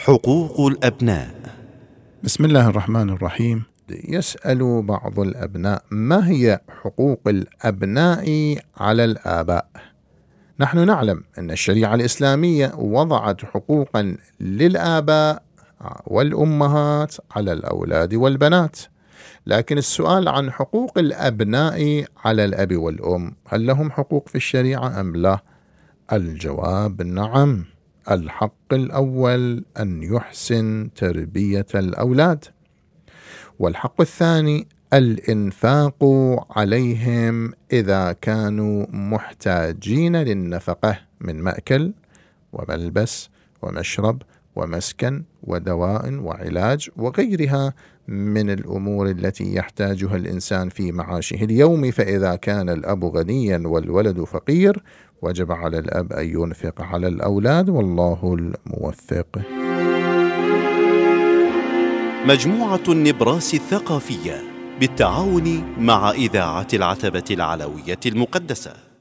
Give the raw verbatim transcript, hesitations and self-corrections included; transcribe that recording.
حقوق الأبناء. بسم الله الرحمن الرحيم. يسأل بعض الأبناء: ما هي حقوق الأبناء على الآباء؟ نحن نعلم أن الشريعة الإسلامية وضعت حقوقا للآباء والأمهات على الأولاد والبنات، لكن السؤال عن حقوق الأبناء على الأب والأم، هل لهم حقوق في الشريعة أم لا؟ الجواب نعم. الحق الأول أن يحسن تربية الأولاد، والحق الثاني الإنفاق عليهم إذا كانوا محتاجين للنفقة من مأكل وملبس ومشرب ومسكن ودواء وعلاج وغيرها من الأمور التي يحتاجها الإنسان في معاشه اليومي. فإذا كان الأب غنيا والولد فقير، وجب على الأب أن ينفق على الأولاد، والله الموفق. مجموعة النبراس الثقافية بالتعاون مع إذاعة العتبة العلوية المقدسة.